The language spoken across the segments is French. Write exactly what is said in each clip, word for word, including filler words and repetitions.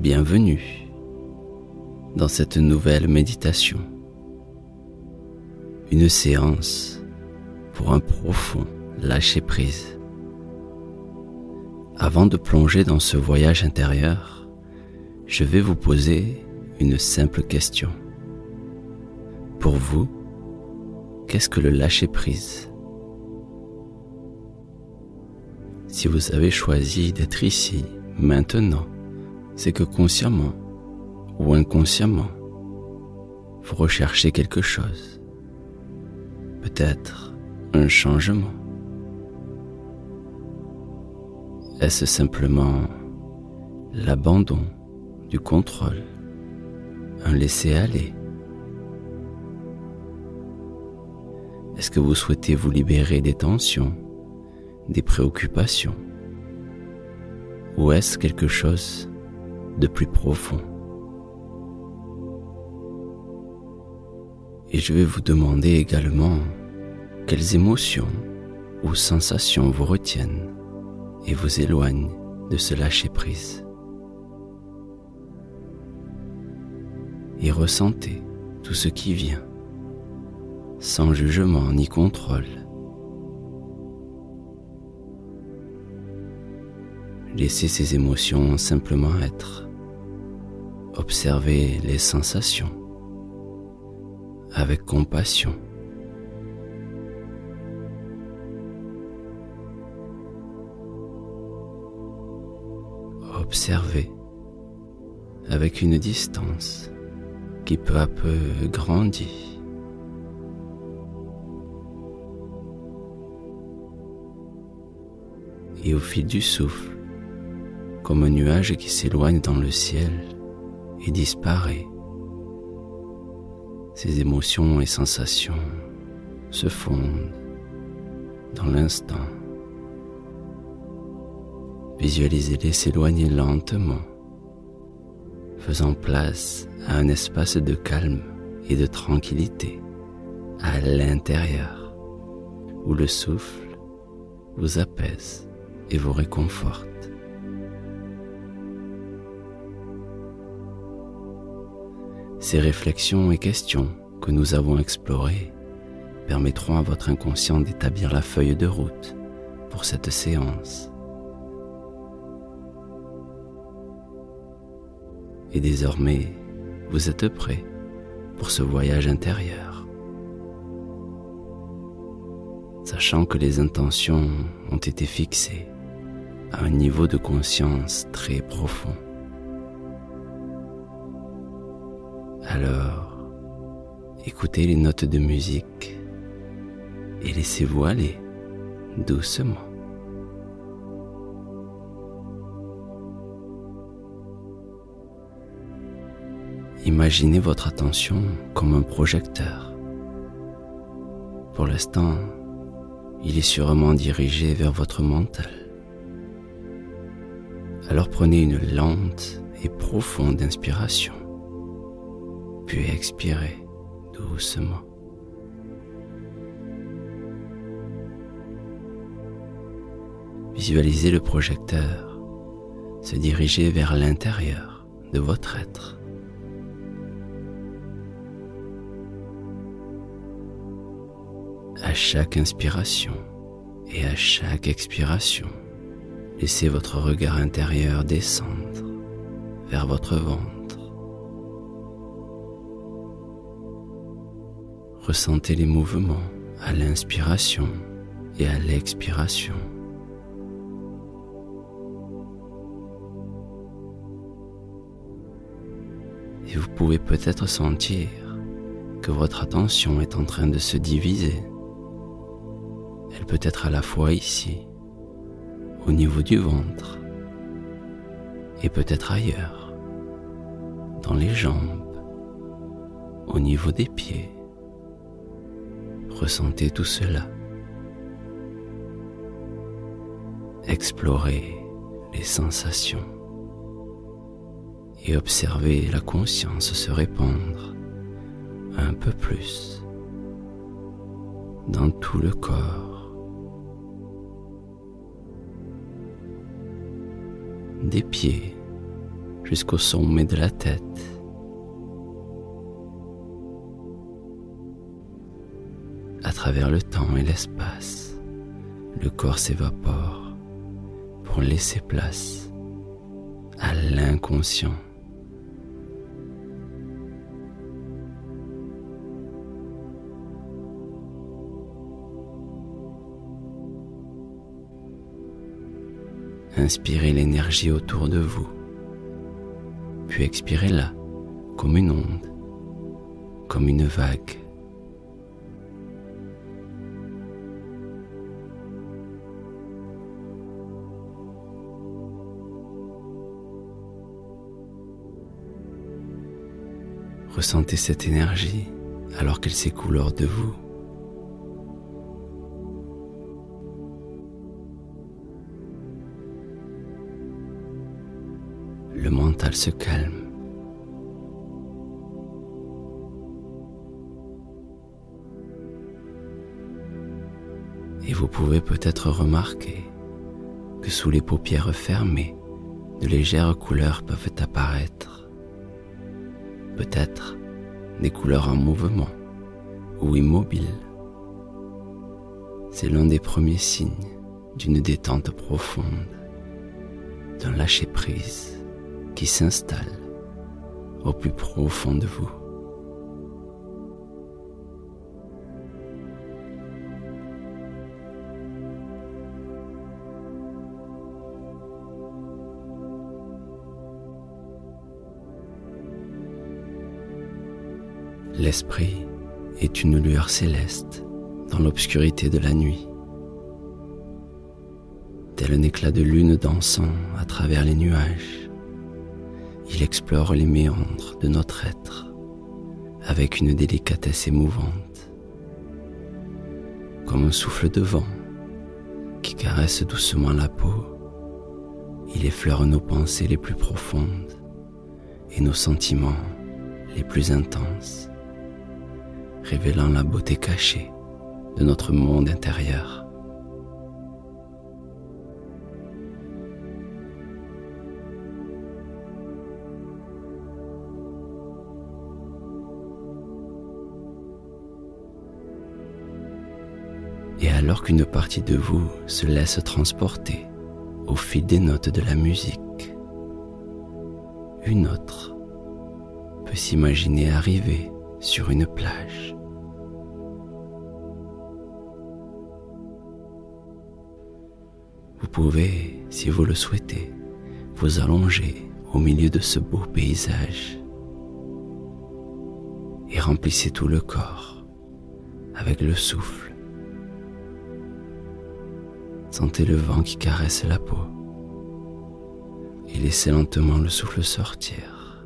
Bienvenue dans cette nouvelle méditation, une séance pour un profond lâcher-prise. Avant de plonger dans ce voyage intérieur, je vais vous poser une simple question. Pour vous, qu'est-ce que le lâcher-prise ? Si vous avez choisi d'être ici, maintenant, c'est que consciemment ou inconsciemment, vous recherchez quelque chose. Peut-être un changement. Est-ce simplement l'abandon du contrôle, un laisser-aller? Est-ce que vous souhaitez vous libérer des tensions, des préoccupations? Ou est-ce quelque chose de plus profond? Et je vais vous demander également quelles émotions ou sensations vous retiennent et vous éloignent de ce lâcher-prise. Et ressentez tout ce qui vient, sans jugement ni contrôle. Laissez ces émotions simplement être. Observez les sensations avec compassion. Observez avec une distance qui peu à peu grandit. Et au fil du souffle, comme un nuage qui s'éloigne dans le ciel et disparaît, ces émotions et sensations se fondent dans l'instant. Visualisez-les s'éloigner lentement, faisant place à un espace de calme et de tranquillité à l'intérieur, où le souffle vous apaise et vous réconforte. Ces réflexions et questions que nous avons explorées permettront à votre inconscient d'établir la feuille de route pour cette séance. Et désormais, vous êtes prêt pour ce voyage intérieur. Sachant que les intentions ont été fixées à un niveau de conscience très profond. Alors, écoutez les notes de musique et laissez-vous aller doucement. Imaginez votre attention comme un projecteur. Pour l'instant, il est sûrement dirigé vers votre mental. Alors prenez une lente et profonde inspiration, puis expirez doucement. Visualisez le projecteur se diriger vers l'intérieur de votre être. À chaque inspiration et à chaque expiration, laissez votre regard intérieur descendre vers votre ventre. Ressentez les mouvements à l'inspiration et à l'expiration. Et vous pouvez peut-être sentir que votre attention est en train de se diviser. Elle peut être à la fois ici, au niveau du ventre, et peut-être ailleurs, dans les jambes, au niveau des pieds. Ressentez tout cela. Explorez les sensations et observez la conscience se répandre un peu plus dans tout le corps. Des pieds jusqu'au sommet de la tête. À travers le temps et l'espace, le corps s'évapore pour laisser place à l'inconscient. Inspirez l'énergie autour de vous, puis expirez-la comme une onde, comme une vague. Ressentez cette énergie alors qu'elle s'écoule hors de vous. Le mental se calme. Et vous pouvez peut-être remarquer que sous les paupières fermées, de légères couleurs peuvent apparaître. Peut-être des couleurs en mouvement ou immobiles. C'est l'un des premiers signes d'une détente profonde, d'un lâcher-prise qui s'installe au plus profond de vous. L'esprit est une lueur céleste dans l'obscurité de la nuit. Tel un éclat de lune dansant à travers les nuages, il explore les méandres de notre être avec une délicatesse émouvante, comme un souffle de vent qui caresse doucement la peau. Il effleure nos pensées les plus profondes et nos sentiments les plus intenses, révélant la beauté cachée de notre monde intérieur. Et alors qu'une partie de vous se laisse transporter au fil des notes de la musique, une autre peut s'imaginer arriver sur une plage. Vous pouvez, si vous le souhaitez, vous allonger au milieu de ce beau paysage et remplissez tout le corps avec le souffle. Sentez le vent qui caresse la peau et laissez lentement le souffle sortir.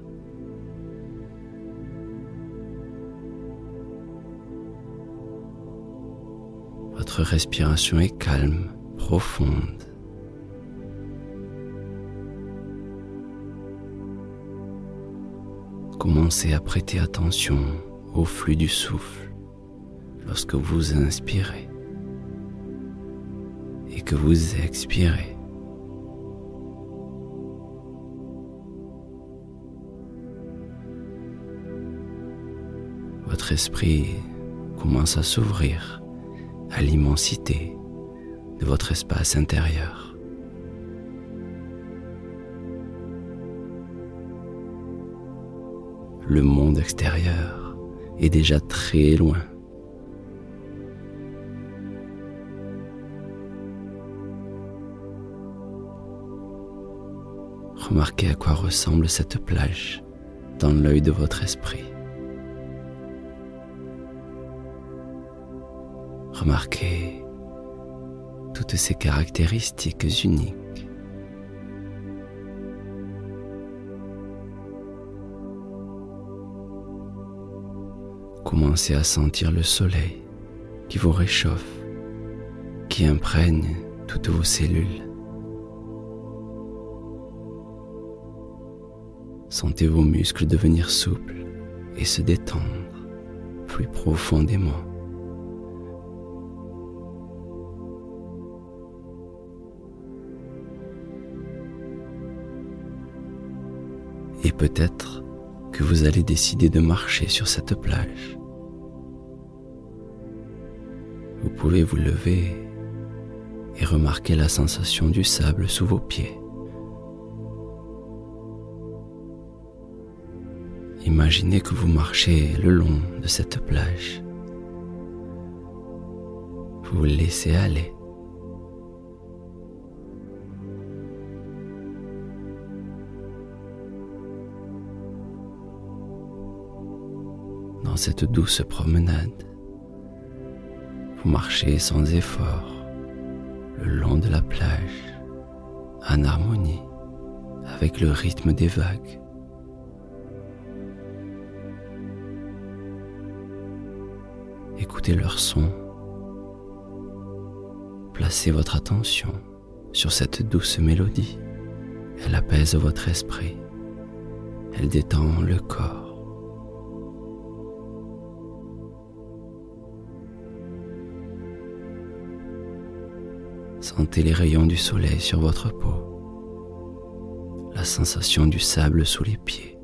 Votre respiration est calme, profonde. Commencez à prêter attention au flux du souffle lorsque vous inspirez et que vous expirez. Votre esprit commence à s'ouvrir à l'immensité de votre espace intérieur. Le monde extérieur est déjà très loin. Remarquez à quoi ressemble cette plage dans l'œil de votre esprit. Remarquez toutes ces caractéristiques uniques. Commencez à sentir le soleil qui vous réchauffe, qui imprègne toutes vos cellules. Sentez vos muscles devenir souples et se détendre plus profondément. Et peut-être que vous allez décider de marcher sur cette plage. Vous pouvez vous lever et remarquer la sensation du sable sous vos pieds. Imaginez que vous marchez le long de cette plage. Vous vous laissez aller. Dans cette douce promenade, vous marchez sans effort le long de la plage, en harmonie avec le rythme des vagues. Écoutez leur son. Placez votre attention sur cette douce mélodie. Elle apaise votre esprit. Elle détend le corps. Sentez les rayons du soleil sur votre peau, la sensation du sable sous les pieds.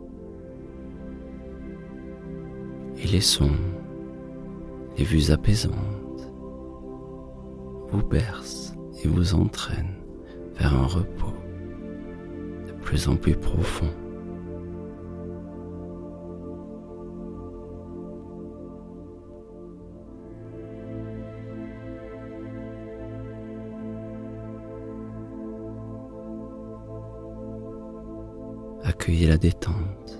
Et les sons, les vues apaisantes vous bercent et vous entraînent vers un repos de plus en plus profond. Accueillez la détente.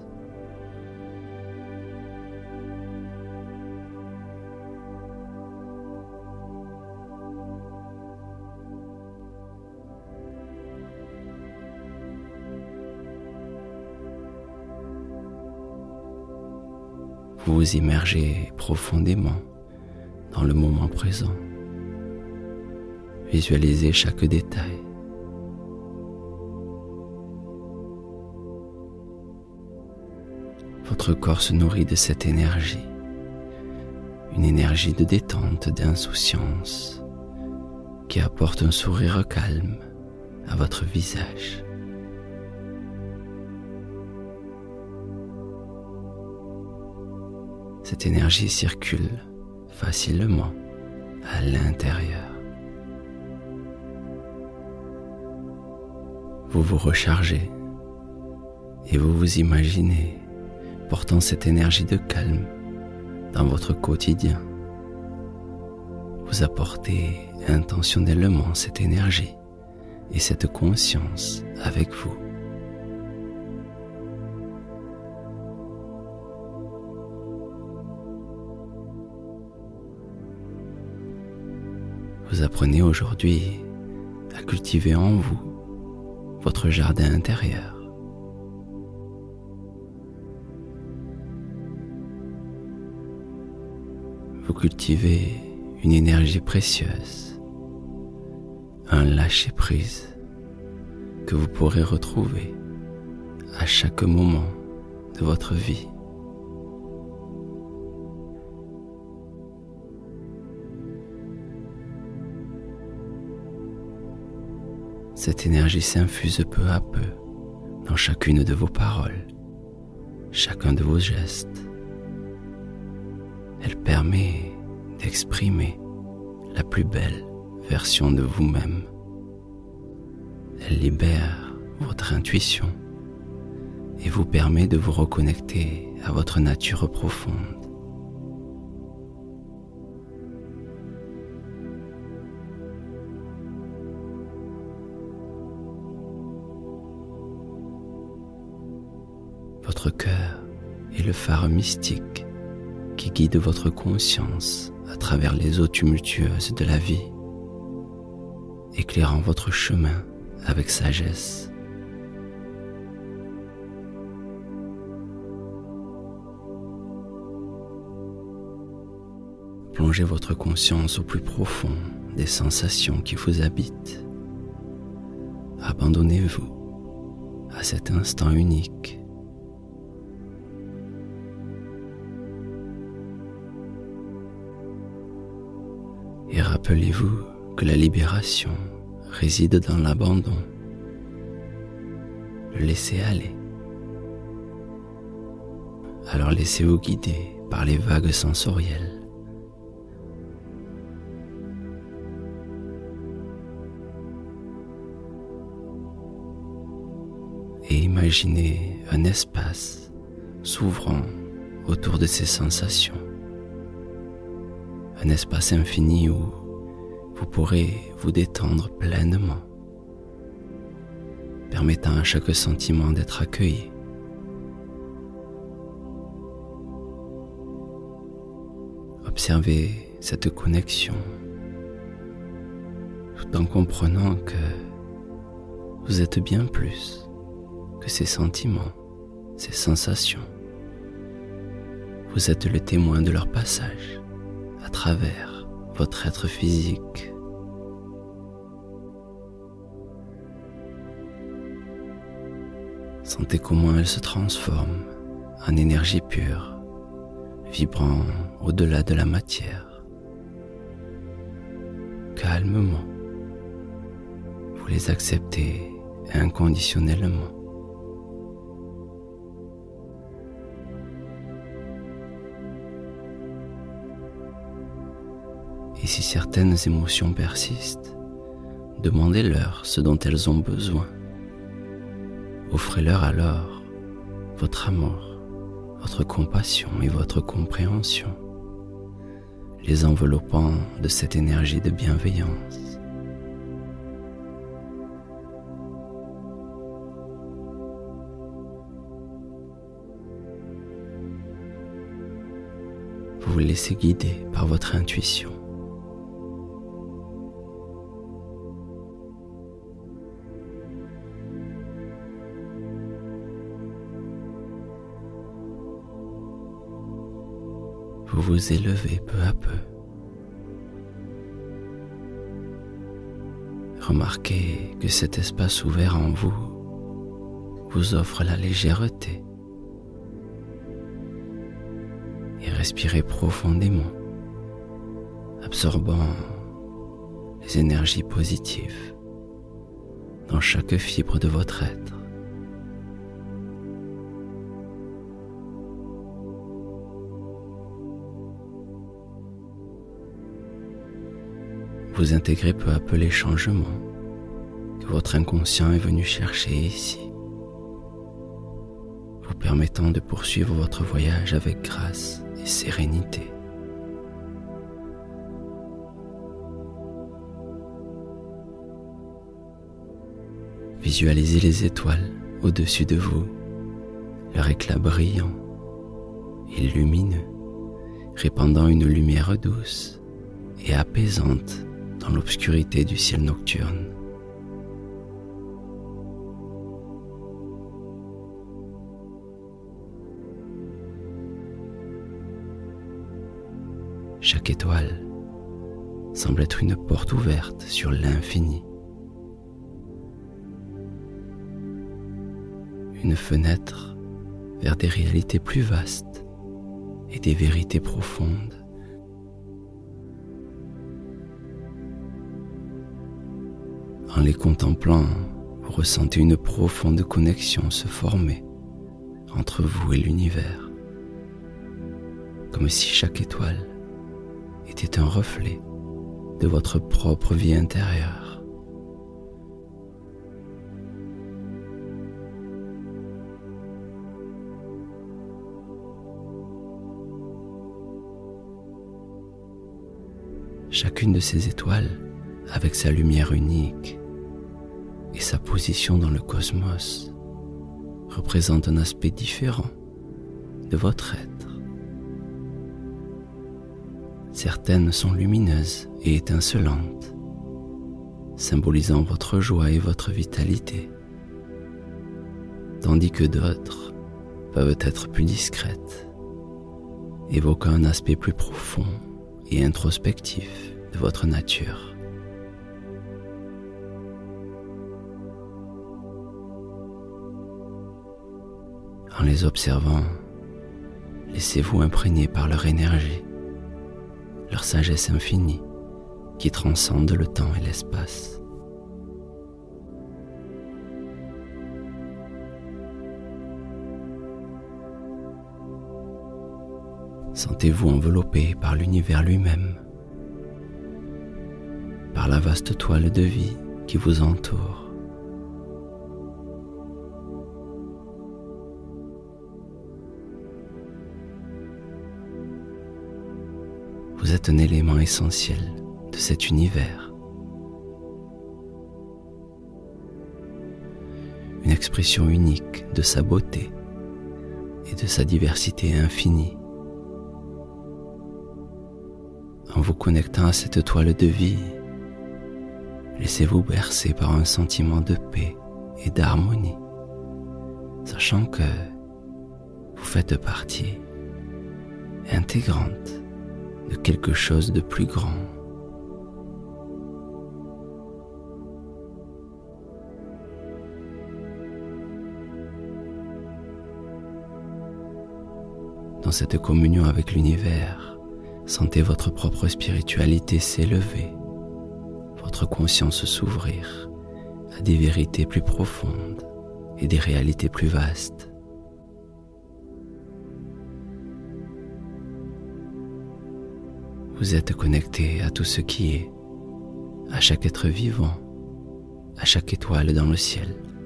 Vous vous immergez profondément dans le moment présent. Visualisez chaque détail. Votre corps se nourrit de cette énergie, une énergie de détente, d'insouciance, qui apporte un sourire calme à votre visage. Cette énergie circule facilement à l'intérieur. Vous vous rechargez et vous vous imaginez portant cette énergie de calme dans votre quotidien. Vous apportez intentionnellement cette énergie et cette conscience avec vous. Vous apprenez aujourd'hui à cultiver en vous votre jardin intérieur. Vous cultivez une énergie précieuse, un lâcher-prise que vous pourrez retrouver à chaque moment de votre vie. Cette énergie s'infuse peu à peu dans chacune de vos paroles, chacun de vos gestes. Elle permet d'exprimer la plus belle version de vous-même. Elle libère votre intuition et vous permet de vous reconnecter à votre nature profonde. Votre cœur est le phare mystique qui guide votre conscience à travers les eaux tumultueuses de la vie, éclairant votre chemin avec sagesse. Plongez votre conscience au plus profond des sensations qui vous habitent. Abandonnez-vous à cet instant unique. Et rappelez-vous que la libération réside dans l'abandon, le laisser aller, Alors laissez-vous guider par les vagues sensorielles. Et imaginez un espace s'ouvrant autour de ces sensations. Un espace infini où vous pourrez vous détendre pleinement, permettant à chaque sentiment d'être accueilli. Observez cette connexion, tout en comprenant que vous êtes bien plus que ces sentiments, ces sensations. Vous êtes le témoin de leur passage à travers votre être physique. Sentez comment elles se transforment en énergie pure, vibrant au-delà de la matière. Calmement, vous les acceptez inconditionnellement. Et si certaines émotions persistent, demandez-leur ce dont elles ont besoin. Offrez-leur alors votre amour, votre compassion et votre compréhension, les enveloppant de cette énergie de bienveillance. Vous vous laissez guider par votre intuition. Vous vous élevez peu à peu. Remarquez que cet espace ouvert en vous vous offre la légèreté. Et respirez profondément, absorbant les énergies positives dans chaque fibre de votre être. Vous intégrez peu à peu les changements que votre inconscient est venu chercher ici, vous permettant de poursuivre votre voyage avec grâce et sérénité. Visualisez les étoiles au-dessus de vous, leur éclat brillant et lumineux, répandant une lumière douce et apaisante dans l'obscurité du ciel nocturne. Chaque étoile semble être une porte ouverte sur l'infini. Une fenêtre vers des réalités plus vastes et des vérités profondes. En les contemplant, vous ressentez une profonde connexion se former entre vous et l'univers, comme si chaque étoile était un reflet de votre propre vie intérieure. Chacune de ces étoiles, avec sa lumière unique et sa position dans le cosmos, représente un aspect différent de votre être. Certaines sont lumineuses et étincelantes, symbolisant votre joie et votre vitalité, tandis que d'autres peuvent être plus discrètes, évoquant un aspect plus profond et introspectif de votre nature. En les observant, laissez-vous imprégner par leur énergie, leur sagesse infinie qui transcende le temps et l'espace. Sentez-vous enveloppé par l'univers lui-même, par la vaste toile de vie qui vous entoure. Vous êtes un élément essentiel de cet univers, une expression unique de sa beauté et de sa diversité infinie. En vous connectant à cette toile de vie, laissez-vous bercer par un sentiment de paix et d'harmonie, sachant que vous faites partie intégrante de quelque chose de plus grand. Dans cette communion avec l'univers, sentez votre propre spiritualité s'élever, votre conscience s'ouvrir à des vérités plus profondes et des réalités plus vastes. Vous êtes connecté à tout ce qui est, à chaque être vivant, à chaque étoile dans le ciel.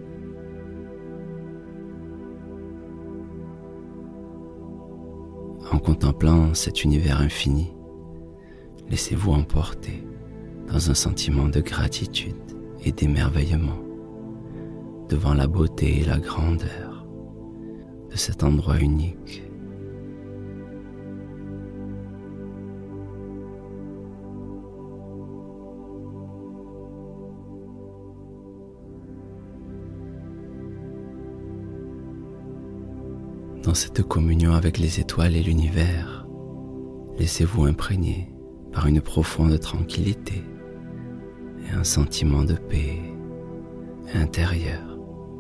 En contemplant cet univers infini, laissez-vous emporter dans un sentiment de gratitude et d'émerveillement devant la beauté et la grandeur de cet endroit unique. Dans cette communion avec les étoiles et l'univers, laissez-vous imprégner par une profonde tranquillité et un sentiment de paix intérieure.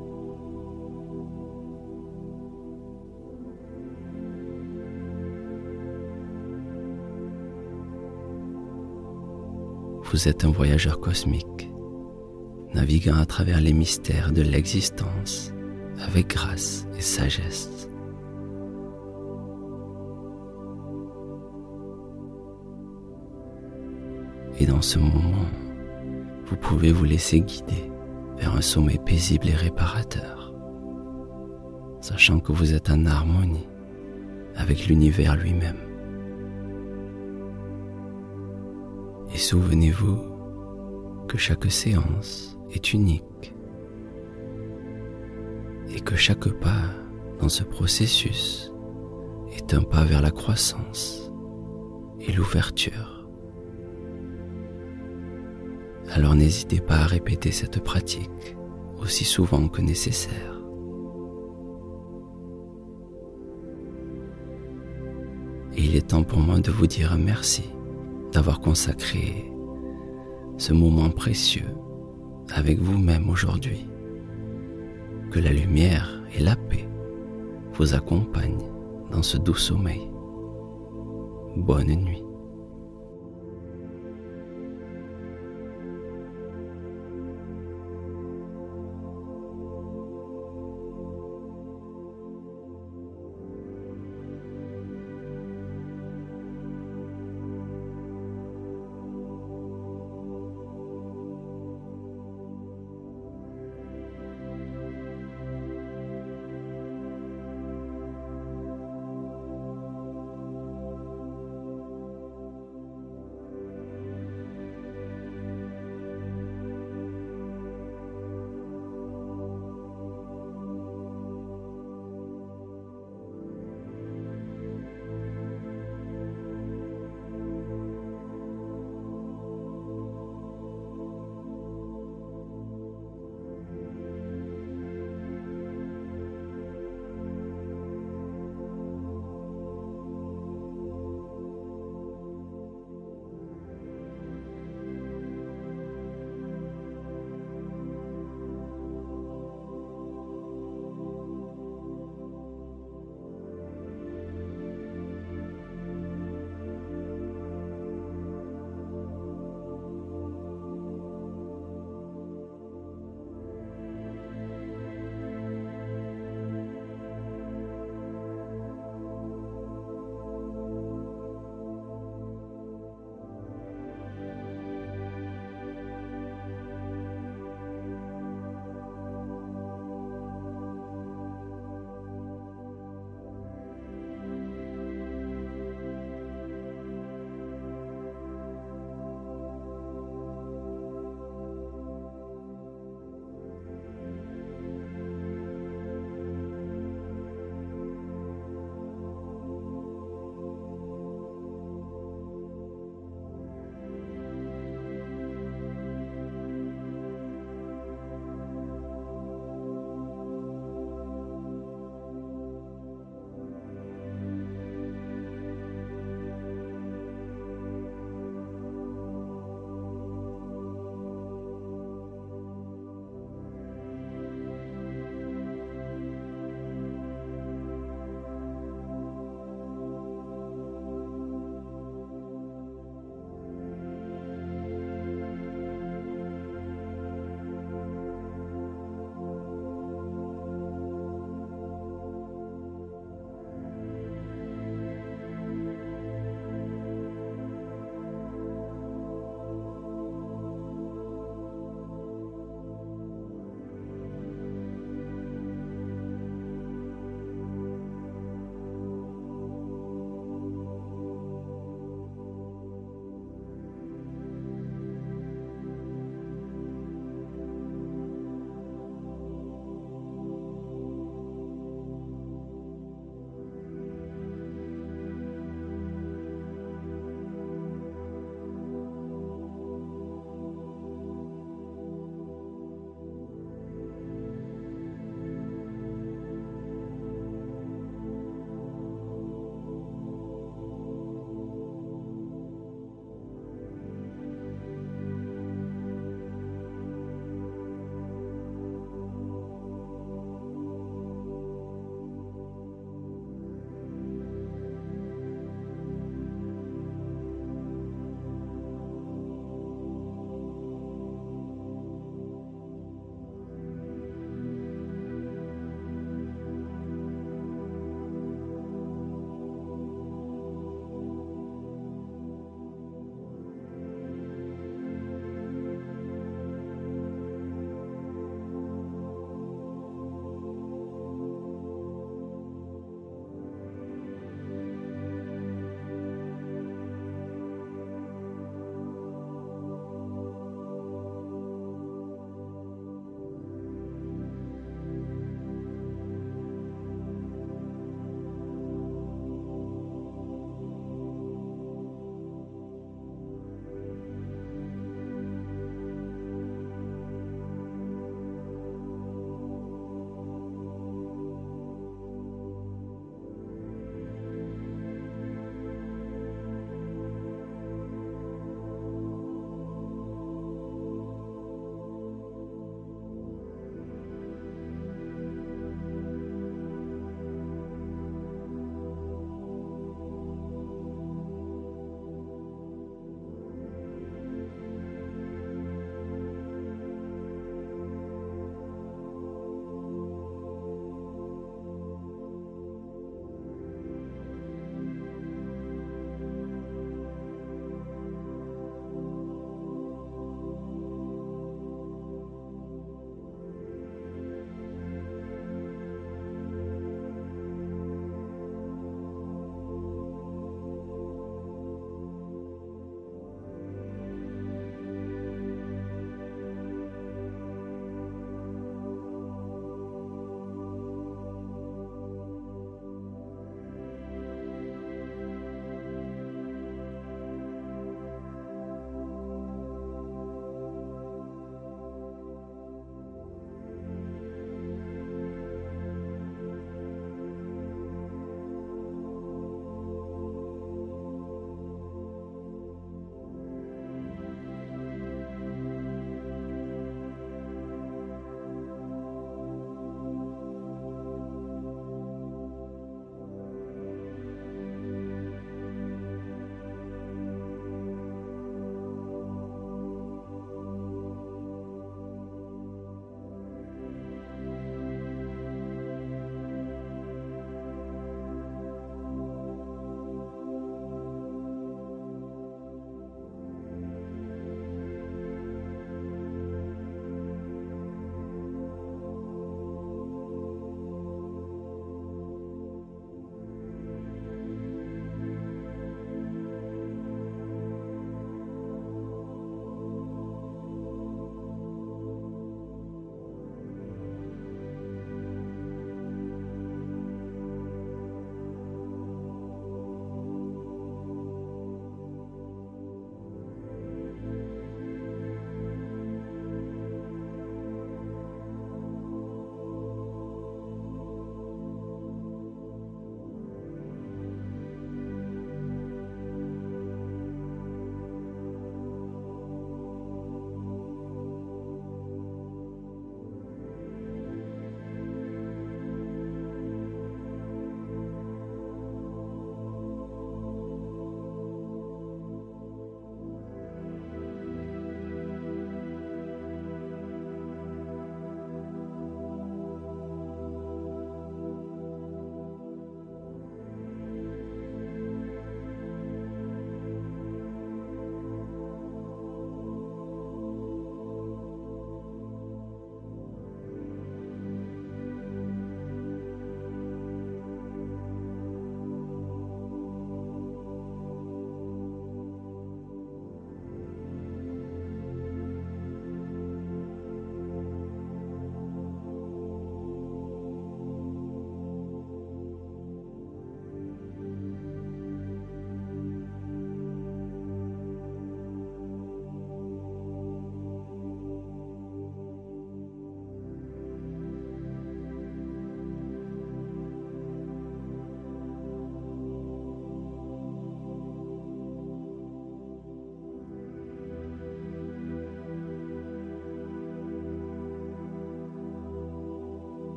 Vous êtes un voyageur cosmique, naviguant à travers les mystères de l'existence avec grâce et sagesse. Et dans ce moment, vous pouvez vous laisser guider vers un sommeil paisible et réparateur, sachant que vous êtes en harmonie avec l'univers lui-même. Et souvenez-vous que chaque séance est unique et que chaque pas dans ce processus est un pas vers la croissance et l'ouverture. Alors n'hésitez pas à répéter cette pratique aussi souvent que nécessaire. Et il est temps pour moi de vous dire merci d'avoir consacré ce moment précieux avec vous-même aujourd'hui. Que la lumière et la paix vous accompagnent dans ce doux sommeil. Bonne nuit.